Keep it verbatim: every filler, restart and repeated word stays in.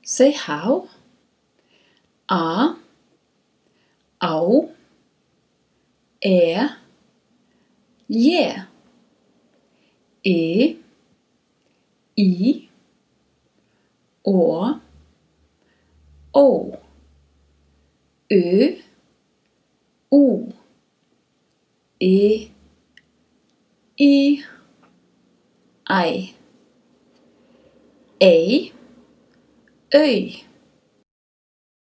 Say how. A, á, e, je. E, i, å, ó. Ö, ú. E, í, æ. Ei, au.